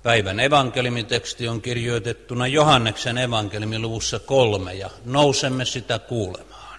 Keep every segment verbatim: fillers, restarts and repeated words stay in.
Päivän evankeliumiteksti on kirjoitettuna Johanneksen evankeliumin luvussa kolme ja nousemme sitä kuulemaan.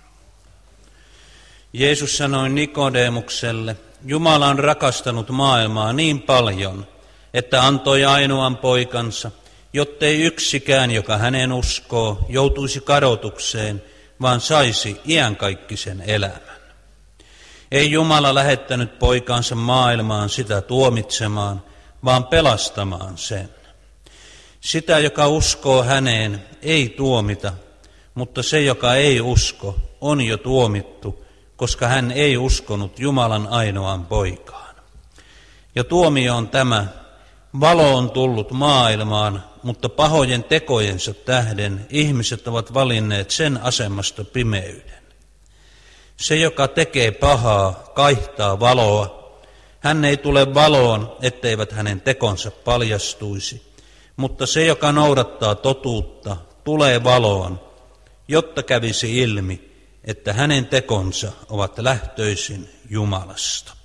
Jeesus sanoi Nikodemukselle, Jumala on rakastanut maailmaa niin paljon, että antoi ainoan poikansa, jottei yksikään, joka hänen uskoo, joutuisi kadotukseen, vaan saisi iankaikkisen elämän. Ei Jumala lähettänyt poikansa maailmaan sitä tuomitsemaan, vaan pelastamaan sen. Sitä, joka uskoo häneen, ei tuomita, mutta se, joka ei usko, on jo tuomittu, koska hän ei uskonut Jumalan ainoaan poikaan. Ja tuomio on tämä, valo on tullut maailmaan, mutta pahojen tekojensa tähden ihmiset ovat valinneet sen asemasta pimeyden. Se, joka tekee pahaa, kaihtaa valoa. Hän ei tule valoon, etteivät hänen tekonsa paljastuisi, mutta se, joka noudattaa totuutta, tulee valoon, jotta kävisi ilmi, että hänen tekonsa ovat lähtöisin Jumalasta.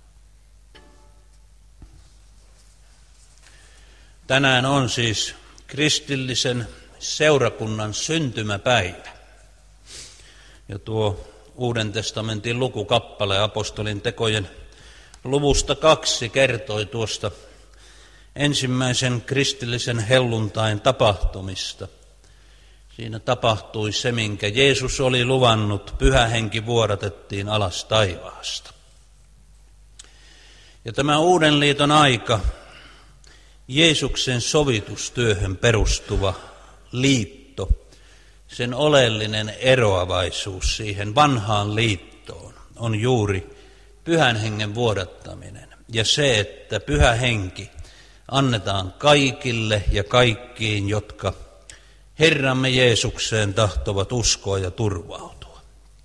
Tänään on siis kristillisen seurakunnan syntymäpäivä. Ja tuo Uuden testamentin lukukappale apostolin tekojen luvusta kaksi kertoi tuosta ensimmäisen kristillisen helluntain tapahtumista. Siinä tapahtui se, minkä Jeesus oli luvannut, Pyhä Henki vuodatettiin alas taivaasta. Ja tämä uuden liiton aika, Jeesuksen sovitustyöhön perustuva liitto, sen oleellinen eroavaisuus siihen vanhaan liittoon on juuri Pyhän Hengen vuodattaminen ja se, että Pyhä Henki annetaan kaikille ja kaikkiin, jotka Herramme Jeesukseen tahtovat uskoa ja turvautua.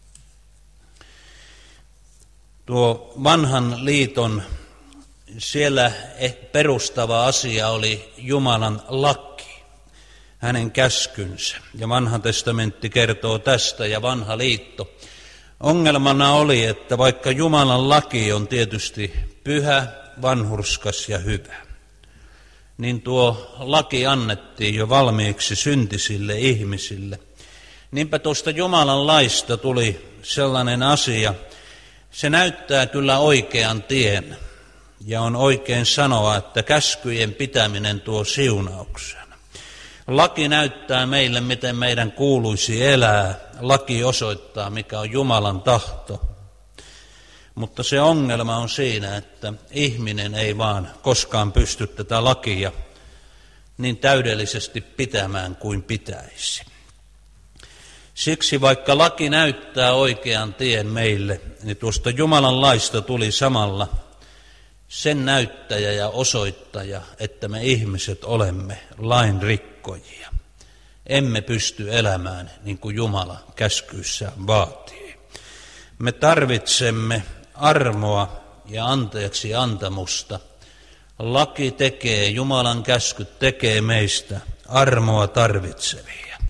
Tuo vanhan liiton siellä perustava asia oli Jumalan laki, hänen käskynsä. Ja vanha testamentti kertoo tästä ja vanha liitto. Ongelmana oli, että vaikka Jumalan laki on tietysti pyhä, vanhurskas ja hyvä, niin tuo laki annettiin jo valmiiksi syntisille ihmisille. Niinpä tuosta Jumalan laista tuli sellainen asia, se näyttää kyllä oikean tien. Ja on oikein sanoa, että käskyjen pitäminen tuo siunauksen. Laki näyttää meille, miten meidän kuuluisi elää. Laki osoittaa, mikä on Jumalan tahto. Mutta se ongelma on siinä, että ihminen ei vaan koskaan pysty tätä lakia niin täydellisesti pitämään kuin pitäisi. Siksi vaikka laki näyttää oikean tien meille, niin tuosta Jumalan laista tuli samalla sen näyttäjä ja osoittaja, että me ihmiset olemme lain rikkojia. Emme pysty elämään niin kuin Jumala käskyissään vaatii. Me tarvitsemme armoa ja anteeksi antamusta. Laki tekee, Jumalan käskyt tekee meistä armoa tarvitsevia.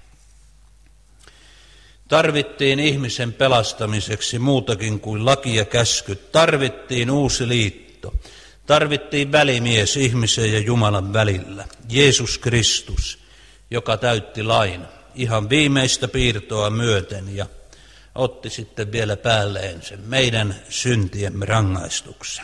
Tarvittiin ihmisen pelastamiseksi muutakin kuin laki ja käskyt. Tarvittiin uusi liitto. Tarvittiin välimies ihmisen ja Jumalan välillä, Jeesus Kristus, joka täytti lain ihan viimeistä piirtoa myöten ja otti sitten vielä päälleen sen meidän syntiemme rangaistuksen.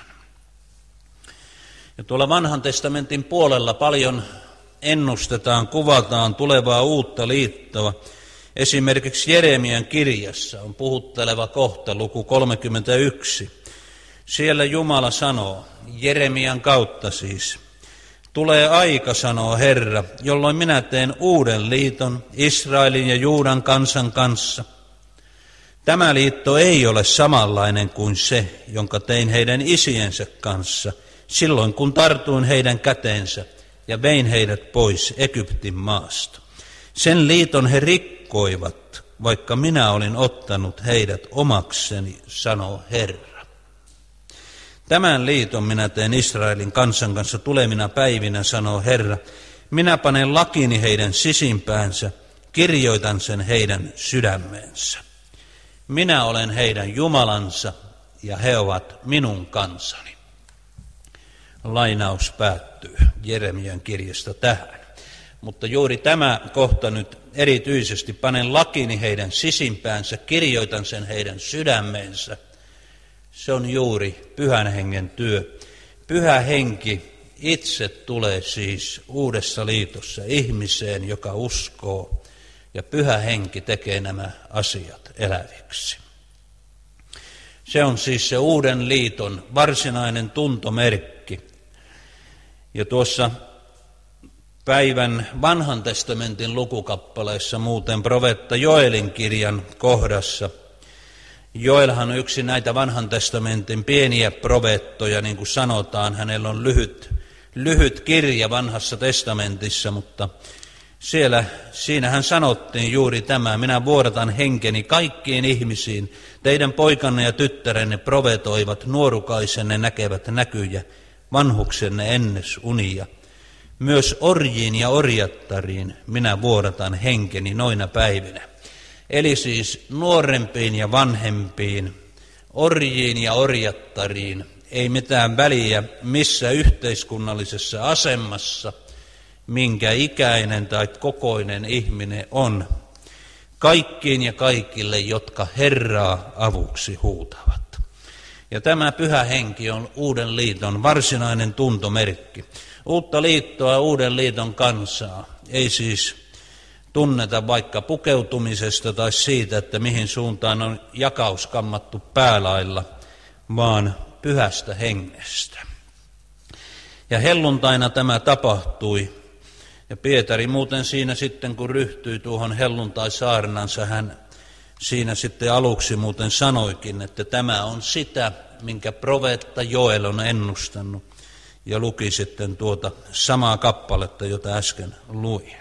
Ja tuolla vanhan testamentin puolella paljon ennustetaan, kuvataan tulevaa uutta liittoa. Esimerkiksi Jeremian kirjassa on puhutteleva kohta, luku kolmekymmentäyksi. Siellä Jumala sanoo, Jeremian kautta siis, tulee aika, sanoo Herra, jolloin minä teen uuden liiton Israelin ja Juudan kansan kanssa. Tämä liitto ei ole samanlainen kuin se, jonka tein heidän isiensä kanssa, silloin kun tartuin heidän käteensä ja vein heidät pois Egyptin maasta. Sen liiton he rikkoivat, vaikka minä olin ottanut heidät omakseni, sanoo Herra. Tämän liiton minä teen Israelin kansan kanssa tulevina päivinä, sanoo Herra. Minä panen lakini heidän sisimpäänsä, kirjoitan sen heidän sydämeensä. Minä olen heidän Jumalansa ja he ovat minun kansani. Lainaus päättyy Jeremian kirjasta tähän. Mutta juuri tämä kohta nyt erityisesti, panen lakini heidän sisimpäänsä, kirjoitan sen heidän sydämeensä. Se on juuri Pyhän Hengen työ. Pyhä Henki itse tulee siis uudessa liitossa ihmiseen, joka uskoo, ja Pyhä Henki tekee nämä asiat eläviksi. Se on siis se uuden liiton varsinainen tuntomerkki. Ja tuossa päivän vanhan testamentin lukukappaleessa muuten profeetta Joelin kirjan kohdassa. Joelhan on yksi näitä vanhan testamentin pieniä profeettoja, niin kuin sanotaan. Hänellä on lyhyt, lyhyt kirja vanhassa testamentissa, mutta siellä, siinähän sanottiin juuri tämä: minä vuodatan henkeni kaikkiin ihmisiin, teidän poikanne ja tyttärenne profetoivat, nuorukaisenne näkevät näkyjä, vanhuksenne ennes unia. Myös orjiin ja orjattariin minä vuodatan henkeni noina päivinä. Eli siis nuorempiin ja vanhempiin, orjiin ja orjattariin, ei mitään väliä missä yhteiskunnallisessa asemassa, minkä ikäinen tai kokoinen ihminen on, kaikkiin ja kaikille, jotka Herraa avuksi huutavat. Ja tämä Pyhä Henki on uuden liiton varsinainen tuntomerkki. Uutta liittoa, uuden liiton kansaa ei siis tunneta vaikka pukeutumisesta tai siitä, että mihin suuntaan on jakaus kammattu päälailla, vaan Pyhästä Hengestä. Ja helluntaina tämä tapahtui. Ja Pietari muuten siinä sitten, kun ryhtyi tuohon helluntaisaarnansa, hän siinä sitten aluksi muuten sanoikin, että tämä on sitä, minkä profeetta Joel on ennustanut. Ja luki sitten tuota samaa kappaletta, jota äsken luin.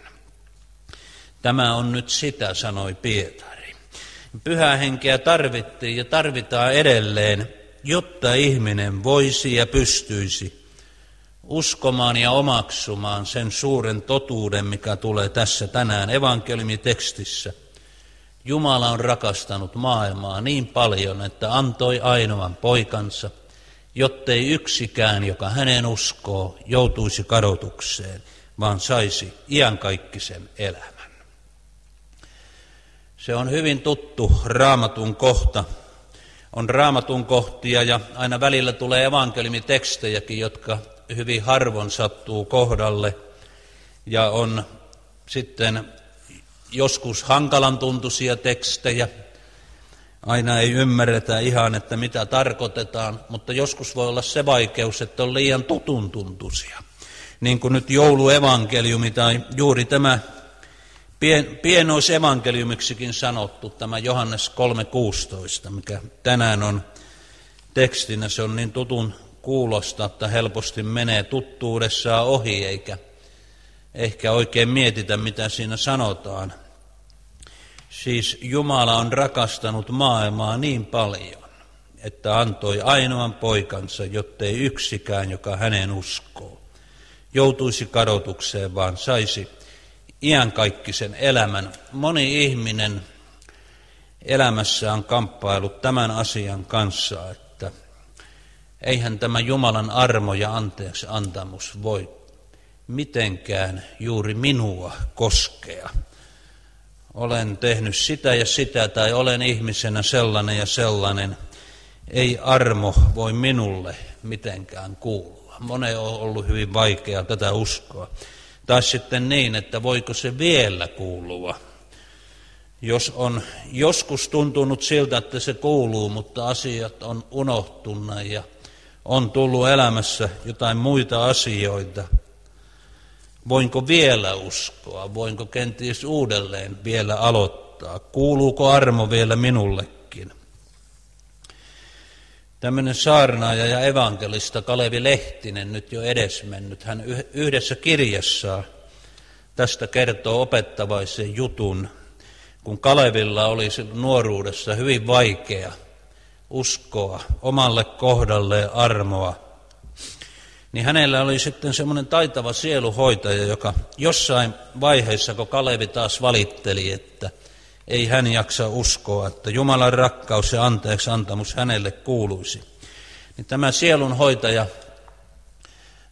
Tämä on nyt sitä, sanoi Pietari. Pyhää Henkeä tarvittiin ja tarvitaan edelleen, jotta ihminen voisi ja pystyisi uskomaan ja omaksumaan sen suuren totuuden, mikä tulee tässä tänään evankeliumitekstissä. Jumala on rakastanut maailmaa niin paljon, että antoi ainoan poikansa, jottei yksikään, joka hänen uskoo, joutuisi kadotukseen, vaan saisi iankaikkisen elämän. Se on hyvin tuttu Raamatun kohta. On Raamatun kohtia ja aina välillä tulee evankeliumitekstejäkin, jotka hyvin harvoin sattuu kohdalle. Ja on sitten joskus hankalan tuntuisia tekstejä. Aina ei ymmärretä ihan, että mitä tarkoitetaan, mutta joskus voi olla se vaikeus, että on liian tutun tuntuisia. Niin kuin nyt jouluevankeliumi tai juuri tämä pien, pienoisevankeliumiksikin sanottu, tämä Johannes kolme kuusitoista, mikä tänään on tekstinä. Se on niin tutun kuulosta, että helposti menee tuttuudessaan ohi, eikä ehkä oikein mietitä, mitä siinä sanotaan. Siis Jumala on rakastanut maailmaa niin paljon, että antoi ainoan poikansa, jottei yksikään, joka hänen uskoo, joutuisi kadotukseen, vaan saisi iankaikkisen elämän. Moni ihminen elämässä on kamppailut tämän asian kanssa, että eihän tämä Jumalan armo ja anteeksi antamus voi mitenkään juuri minua koskea. Olen tehnyt sitä ja sitä, tai olen ihmisenä sellainen ja sellainen. Ei armo voi minulle mitenkään kuulua. Monen on ollut hyvin vaikea tätä uskoa. Tai sitten niin, että voiko se vielä kuulua. Jos on joskus tuntunut siltä, että se kuuluu, mutta asiat on unohtunut ja on tullut elämässä jotain muita asioita, voinko vielä uskoa? Voinko kenties uudelleen vielä aloittaa? Kuuluuko armo vielä minullekin? Tämmöinen saarnaaja ja evankelista Kalevi Lehtinen, nyt jo edesmennyt, hän yhdessä kirjassaan tästä kertoo opettavaisen jutun, kun Kalevilla oli nuoruudessa hyvin vaikea uskoa omalle kohdalleen armoa. Niin hänellä oli sitten semmoinen taitava sieluhoitaja, joka jossain vaiheessa, kun Kalevi taas valitteli, että ei hän jaksa uskoa, että Jumalan rakkaus ja anteeksi antamus hänelle kuuluisi. Niin tämä sielunhoitaja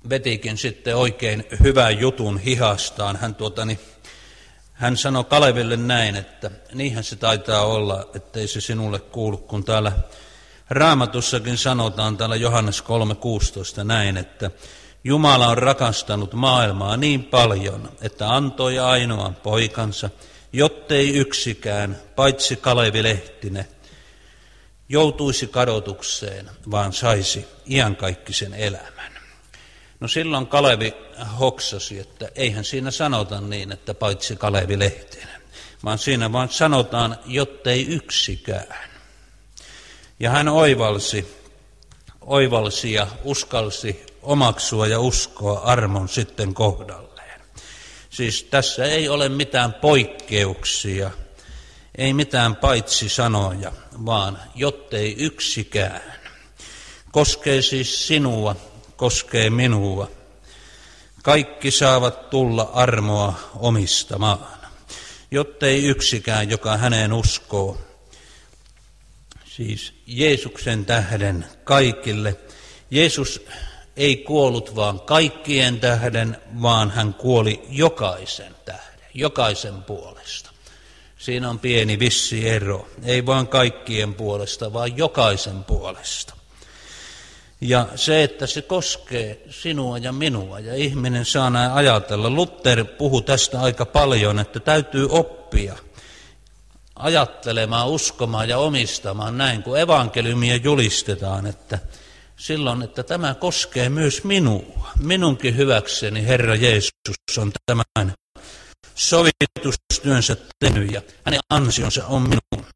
vetikin sitten oikein hyvän jutun hihastaan. Hän, tuotani, hän sanoi Kaleville näin, että niinhän se taitaa olla, ettei se sinulle kuulu, kun täällä Raamatussakin sanotaan täällä Johannes kolme kuusitoista näin, että Jumala on rakastanut maailmaa niin paljon, että antoi ainoan poikansa, jottei yksikään, paitsi Kalevi Lehtinen, joutuisi kadotukseen, vaan saisi iankaikkisen elämän. No silloin Kalevi hoksasi, että eihän siinä sanota niin, että paitsi Kalevi Lehtinen, vaan siinä vaan sanotaan, jottei yksikään. Ja hän oivalsi, oivalsi ja uskalsi omaksua ja uskoa armon sitten kohdalleen. Siis tässä ei ole mitään poikkeuksia, ei mitään paitsi sanoja, vaan jottei yksikään. Koskee siis sinua, koskee minua. Kaikki saavat tulla armoa omistamaan, jottei yksikään, joka häneen uskoo. Siis Jeesuksen tähden kaikille. Jeesus ei kuollut vaan kaikkien tähden, vaan hän kuoli jokaisen tähden, jokaisen puolesta. Siinä on pieni vissi ero, ei vaan kaikkien puolesta, vaan jokaisen puolesta. Ja se, että se koskee sinua ja minua, ja ihminen saa näin ajatella. Luther puhui tästä aika paljon, että täytyy oppia ajattelemaan, uskomaan ja omistamaan näin, kun evankeliumia julistetaan, että silloin, että tämä koskee myös minua. Minunkin hyväkseni Herra Jeesus on tämän sovitustyönsä tehnyt ja hänen ansionsa on minun.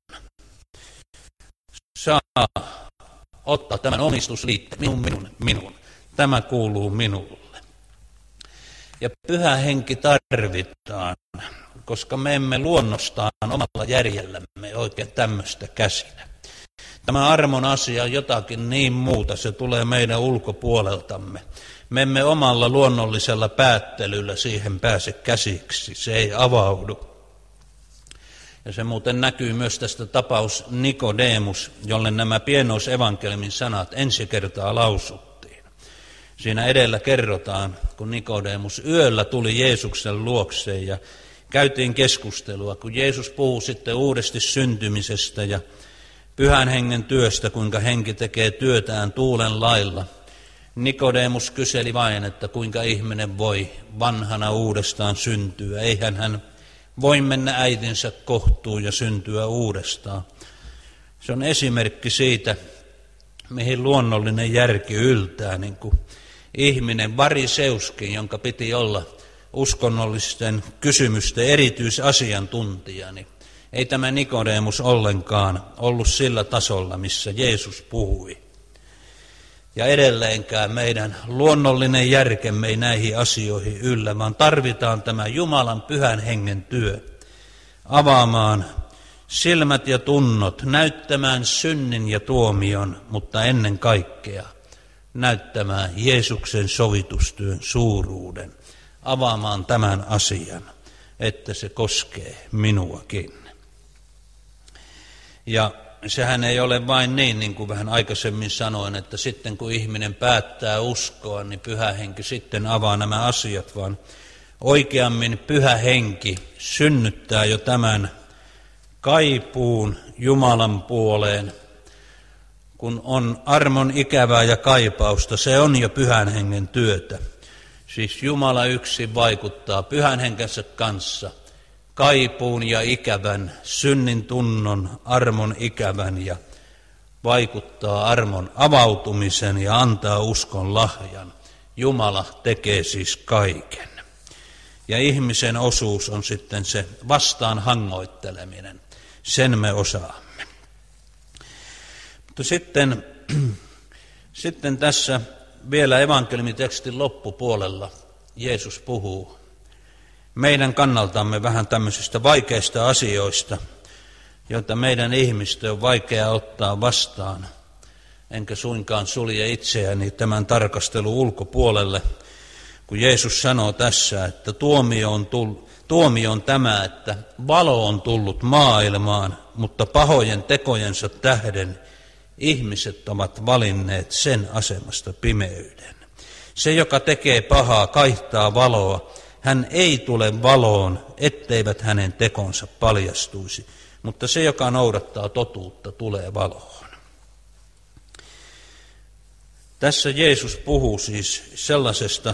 Saa ottaa tämän omistusliitteen, minun, minun, minun. Tämä kuuluu minulle. Ja Pyhä Henki tarvitaan, koska me emme luonnostaan omalla järjellämme oikein tämmöistä käsinä. Tämä armon asia on jotakin niin muuta, se tulee meidän ulkopuoleltamme. Me emme omalla luonnollisella päättelyllä siihen pääse käsiksi, se ei avaudu. Ja se muuten näkyy myös tästä tapaus Nikodemus, jolle nämä pienoisevankeliumin sanat ensi kertaa lausuttiin. Siinä edellä kerrotaan, kun Nikodemus yöllä tuli Jeesuksen luokseen ja käytiin keskustelua, kun Jeesus puhuu sitten uudesti syntymisestä ja Pyhän Hengen työstä, kuinka henki tekee työtään tuulen lailla. Nikodemus kyseli vain, että kuinka ihminen voi vanhana uudestaan syntyä. Eihän hän voi mennä äitinsä kohtuun ja syntyä uudestaan. Se on esimerkki siitä, mihin luonnollinen järki yltää, niin kuin ihminen Variseuskin, jonka piti olla uskonnollisten kysymysten erityisasiantuntija, niin ei tämä Nikodemus ollenkaan ollut sillä tasolla, missä Jeesus puhui. Ja edelleenkään meidän luonnollinen järkemme ei näihin asioihin yllä, vaan tarvitaan tämä Jumalan Pyhän Hengen työ avaamaan silmät ja tunnot, näyttämään synnin ja tuomion, mutta ennen kaikkea näyttämään Jeesuksen sovitustyön suuruuden, avaamaan tämän asian, että se koskee minuakin. Ja sehän ei ole vain niin, niin kuin vähän aikaisemmin sanoin, että sitten kun ihminen päättää uskoa, niin Pyhä Henki sitten avaa nämä asiat, vaan oikeammin Pyhä Henki synnyttää jo tämän kaipuun Jumalan puoleen. Kun on armon ikävää ja kaipausta, se on jo Pyhän Hengen työtä. Siis Jumala yksin vaikuttaa Pyhän Henkensä kanssa kaipuun ja ikävän, synnin tunnon, armon ikävän ja vaikuttaa armon avautumisen ja antaa uskon lahjan. Jumala tekee siis kaiken. Ja ihmisen osuus on sitten se vastaan hangoitteleminen. Sen me osaamme. Mutta sitten, sitten tässä vielä evankeliumitekstin loppupuolella Jeesus puhuu meidän kannaltamme vähän tämmöisistä vaikeista asioista, joita meidän ihmisten on vaikea ottaa vastaan. Enkä suinkaan sulje itseäni tämän tarkastelun ulkopuolelle, kun Jeesus sanoo tässä, että tuomio on, tullut, tuomio on tämä, että valo on tullut maailmaan, mutta pahojen tekojensa tähden ihmiset ovat valinneet sen asemasta pimeyden. Se, joka tekee pahaa, kaihtaa valoa. Hän ei tule valoon, etteivät hänen tekonsa paljastuisi, mutta se, joka noudattaa totuutta, tulee valoon. Tässä Jeesus puhuu siis sellaisesta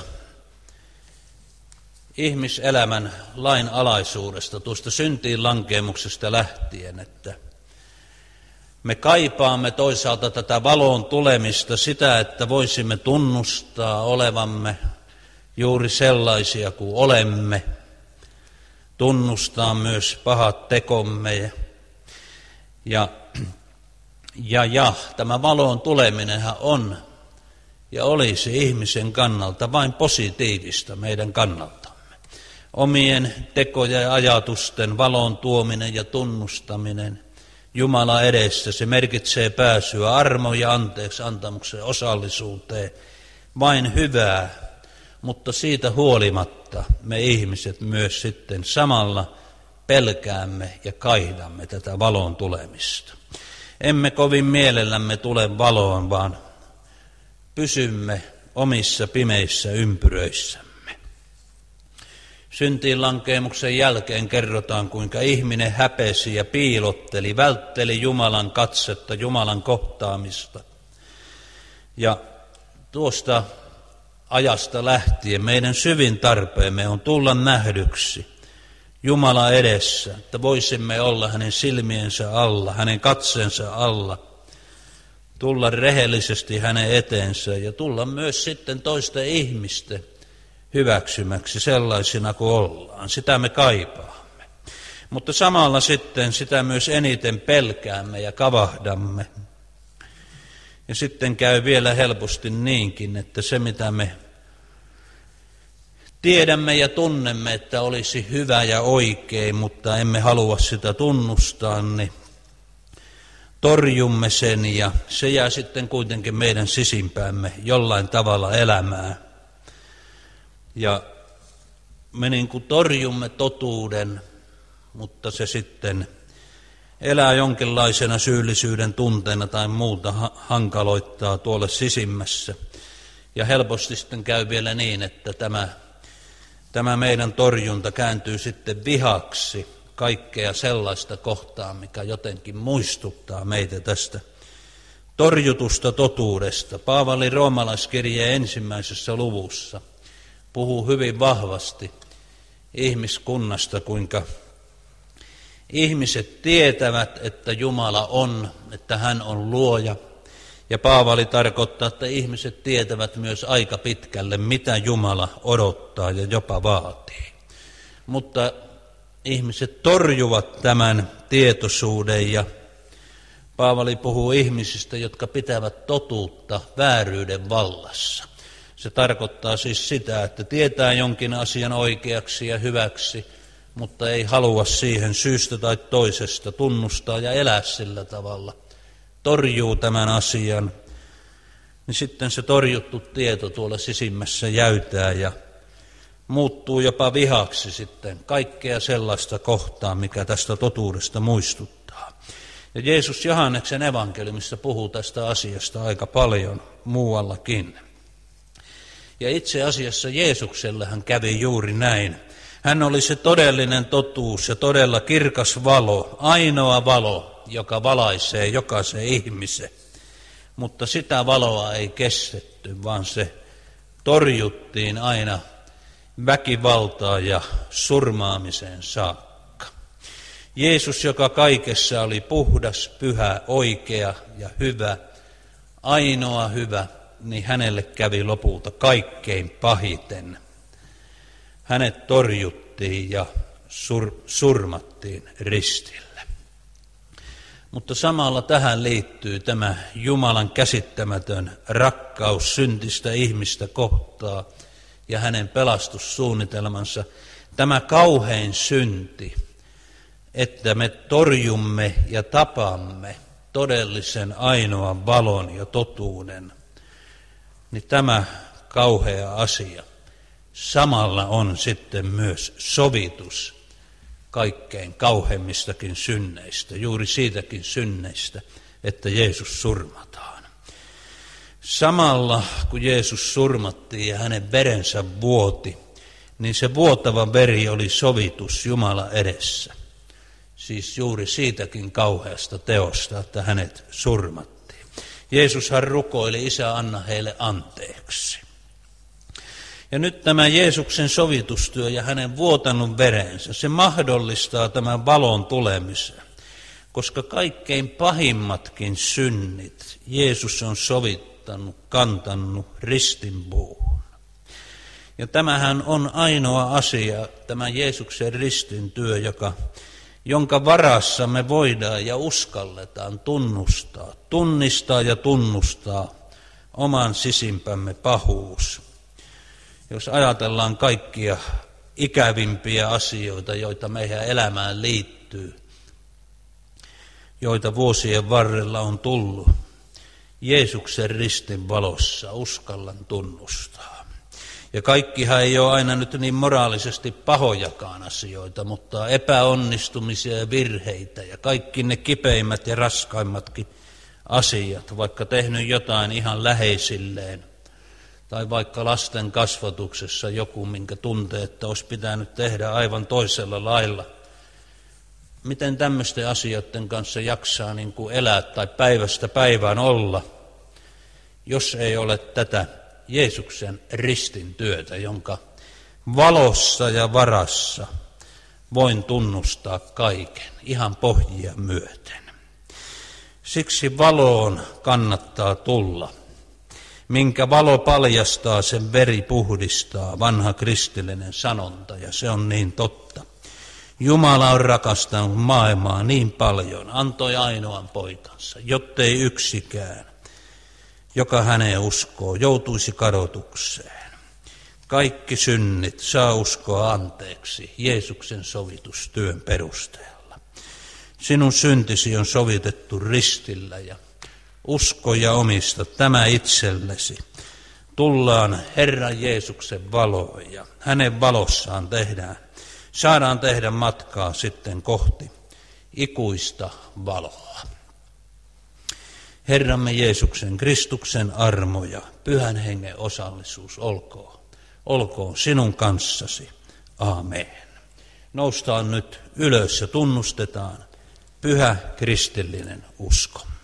ihmiselämän lainalaisuudesta, tuosta syntiin lankeemuksesta lähtien, että me kaipaamme toisaalta tätä valoon tulemista, sitä, että voisimme tunnustaa olevamme juuri sellaisia kuin olemme, tunnustaa myös pahat tekomme ja, ja, ja, ja tämä valoon tuleminenhan on ja olisi ihmisen kannalta vain positiivista meidän kannaltamme. Omien tekojen ja ajatusten valoon tuominen ja tunnustaminen Jumala edessä, se merkitsee pääsyä armon ja anteeksi antamuksen osallisuuteen, vain hyvää, mutta siitä huolimatta me ihmiset myös sitten samalla pelkäämme ja kaihdamme tätä valoon tulemista. Emme kovin mielellämme tule valoon, vaan pysymme omissa pimeissä ympyröissämme. Syntiin lankeemuksen jälkeen kerrotaan, kuinka ihminen häpesi ja piilotteli, vältteli Jumalan katsetta, Jumalan kohtaamista. Ja tuosta ajasta lähtien meidän syvin tarpeemme on tulla nähdyksi Jumala edessä, että voisimme olla hänen silmiensä alla, hänen katseensa alla, tulla rehellisesti hänen eteensä ja tulla myös sitten toisten ihmisten hyväksymäksi sellaisina kuin ollaan. Sitä me kaipaamme. Mutta samalla sitten sitä myös eniten pelkäämme ja kavahdamme. Ja sitten käy vielä helposti niinkin, että se mitä me tiedämme ja tunnemme, että olisi hyvä ja oikein, mutta emme halua sitä tunnustaa, niin torjumme sen ja se jää sitten kuitenkin meidän sisimpäämme jollain tavalla elämään. Ja me niin kuin torjumme totuuden, mutta se sitten elää jonkinlaisena syyllisyyden tunteena tai muuta hankaloittaa tuolle sisimmässä. Ja helposti sitten käy vielä niin, että tämä, tämä meidän torjunta kääntyy sitten vihaksi kaikkea sellaista kohtaa, mikä jotenkin muistuttaa meitä tästä torjutusta totuudesta. Paavali roomalaiskirjeen ensimmäisessä luvussa puhuu hyvin vahvasti ihmiskunnasta, kuinka ihmiset tietävät, että Jumala on, että hän on luoja. Ja Paavali tarkoittaa, että ihmiset tietävät myös aika pitkälle, mitä Jumala odottaa ja jopa vaatii. Mutta ihmiset torjuvat tämän tietoisuuden ja Paavali puhuu ihmisistä, jotka pitävät totuutta vääryyden vallassa. Se tarkoittaa siis sitä, että tietää jonkin asian oikeaksi ja hyväksi, mutta ei halua siihen syystä tai toisesta tunnustaa ja elää sillä tavalla. Torjuu tämän asian, niin sitten se torjuttu tieto tuolla sisimmässä jäytää ja muuttuu jopa vihaksi sitten kaikkea sellaista kohtaa, mikä tästä totuudesta muistuttaa. Ja Jeesus Johanneksen evankeliumissa puhuu tästä asiasta aika paljon muuallakin. Ja itse asiassa Jeesuksellehan kävi juuri näin. Hän oli se todellinen totuus ja todella kirkas valo, ainoa valo, joka valaisee jokaisen ihmisen. Mutta sitä valoa ei kestetty, vaan se torjuttiin aina väkivaltaa ja surmaamiseen saakka. Jeesus, joka kaikessa oli puhdas, pyhä, oikea ja hyvä, ainoa hyvä, niin hänelle kävi lopulta kaikkein pahiten. Hänet torjuttiin ja sur, surmattiin ristille. Mutta samalla tähän liittyy tämä Jumalan käsittämätön rakkaus syntistä ihmistä kohtaa ja hänen pelastussuunnitelmansa. Tämä kauhein synti, että me torjumme ja tapamme todellisen ainoan valon ja totuuden, niin tämä kauhea asia samalla on sitten myös sovitus kaikkein kauheimmistakin synneistä, juuri siitäkin synneistä, että Jeesus surmataan. Samalla kun Jeesus surmattiin ja hänen verensä vuoti, niin se vuotava veri oli sovitus Jumala edessä. Siis juuri siitäkin kauheasta teosta, että hänet surmattiin. Jeesushan rukoili, Isä, anna heille anteeksi. Ja nyt tämä Jeesuksen sovitustyö ja hänen vuotanut verensä, se mahdollistaa tämän valon tulemisen, koska kaikkein pahimmatkin synnit Jeesus on sovittanut, kantanut ristinpuuhun. Ja tämähän on ainoa asia, tämä Jeesuksen ristin työ, joka, jonka varassa me voidaan ja uskalletaan tunnustaa, tunnistaa ja tunnustaa oman sisimpämme pahuus. Jos ajatellaan kaikkia ikävimpiä asioita, joita meidän elämään liittyy, joita vuosien varrella on tullut, Jeesuksen ristin valossa uskallan tunnustaa. Ja kaikkihan ei ole aina nyt niin moraalisesti pahojakaan asioita, mutta epäonnistumisia ja virheitä ja kaikki ne kipeimmät ja raskaimmatkin asiat, vaikka tehnyt jotain ihan läheisilleen, tai vaikka lasten kasvatuksessa joku, minkä tuntee, että olisi pitänyt tehdä aivan toisella lailla. Miten tämmöisten asioiden kanssa jaksaa niin kuin elää tai päivästä päivään olla, jos ei ole tätä Jeesuksen ristin työtä, jonka valossa ja varassa voin tunnustaa kaiken, ihan pohjia myöten. Siksi valoon kannattaa tulla. Minkä valo paljastaa, sen veri puhdistaa, vanha kristillinen sanonta, ja se on niin totta. Jumala on rakastanut maailmaa niin paljon, antoi ainoan poikansa, jottei yksikään, joka häneen uskoo, joutuisi kadotukseen. Kaikki synnit saa uskoa anteeksi Jeesuksen sovitustyön perusteella. Sinun syntisi on sovitettu ristillä ja usko ja omista tämä itsellesi. Tullaan Herran Jeesuksen valoon ja hänen valossaan tehdään, saadaan tehdä matkaa sitten kohti ikuista valoa. Herramme Jeesuksen Kristuksen armo ja Pyhän Hengen osallisuus olkoon, olkoon sinun kanssasi. Aamen. Noustaan nyt ylös ja tunnustetaan pyhä kristillinen uskomme.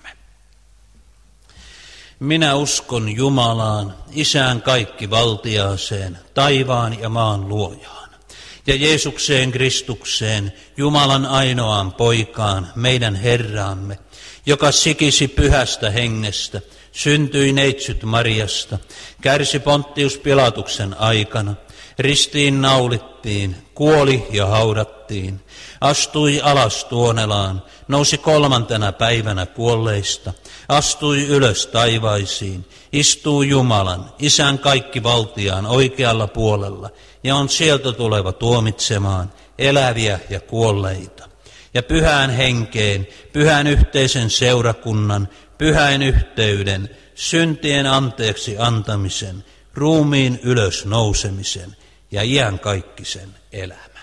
Minä uskon Jumalaan, Isään kaikkivaltiaaseen, taivaan ja maan luojaan, ja Jeesukseen Kristukseen, Jumalan ainoaan poikaan, meidän Herraamme, joka sikisi pyhästä hengestä, syntyi neitsyt Mariasta, kärsi Ponttius Pilatuksen aikana, ristiin naulittiin, kuoli ja haudattiin, astui alas Tuonelaan, nousi kolmantena päivänä kuolleista, astui ylös taivaisiin, istuu Jumalan, Isän kaikkivaltiaan oikealla puolella, ja on sieltä tuleva tuomitsemaan eläviä ja kuolleita. Ja pyhään henkeen, pyhän yhteisen seurakunnan, pyhän yhteyden, syntien anteeksi antamisen, ruumiin ylös nousemisen ja iankaikkisen elämän.